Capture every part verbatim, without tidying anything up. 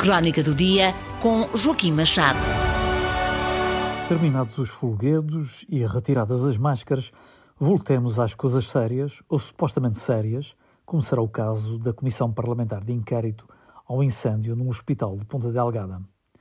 Crónica do Dia, com Joaquim Machado. Terminados os folguedos e retiradas as máscaras, voltemos às coisas sérias, ou supostamente sérias, como será o caso da Comissão Parlamentar de Inquérito ao incêndio num hospital de Ponta Delgada.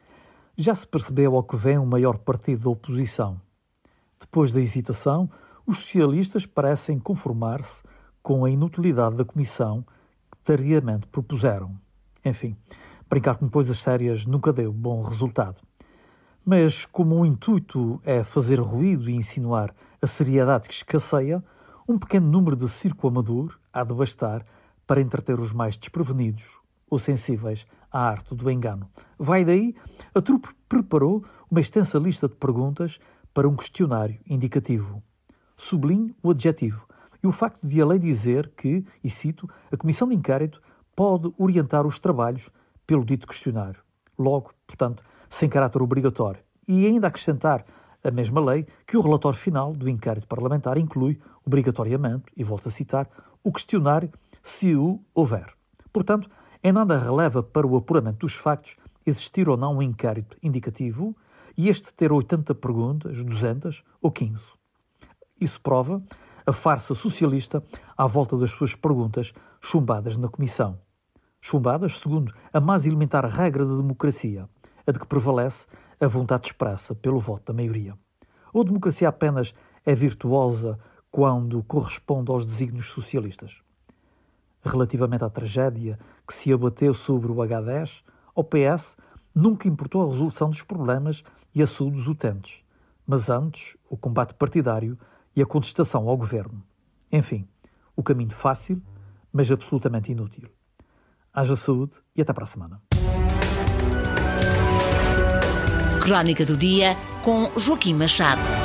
Já se percebeu ao que vem o maior partido da oposição. Depois da hesitação, os socialistas parecem conformar-se com a inutilidade da comissão que tardiamente propuseram. Enfim, brincar com coisas sérias nunca deu bom resultado. Mas, como o intuito é fazer ruído e insinuar a seriedade que escasseia, um pequeno número de circo amador há de bastar para entreter os mais desprevenidos ou sensíveis à arte do engano. Vai daí, a trupe preparou uma extensa lista de perguntas para um questionário indicativo. Sublinho o adjetivo e o facto de a lei dizer que, e cito, a Comissão de Inquérito pode orientar os trabalhos pelo dito questionário. Logo, portanto, sem caráter obrigatório. E ainda acrescentar a mesma lei que o relatório final do inquérito parlamentar inclui, obrigatoriamente, e volto a citar, o questionário se o houver. Portanto, em nada releva para o apuramento dos factos existir ou não um inquérito indicativo e este ter oitenta perguntas, duzentas ou quinze. Isso prova a farsa socialista à volta das suas perguntas chumbadas na Comissão. Chumbadas segundo a mais elementar regra da democracia, a de que prevalece a vontade expressa pelo voto da maioria. Ou a democracia apenas é virtuosa quando corresponde aos desígnios socialistas? Relativamente à tragédia que se abateu sobre o agá dez, ao P S nunca importou a resolução dos problemas e a saúde dos utentes, mas antes o combate partidário e a contestação ao governo. Enfim, o caminho fácil, mas absolutamente inútil. Haja saúde e até para a semana. Crónica do Dia, com Joaquim Machado.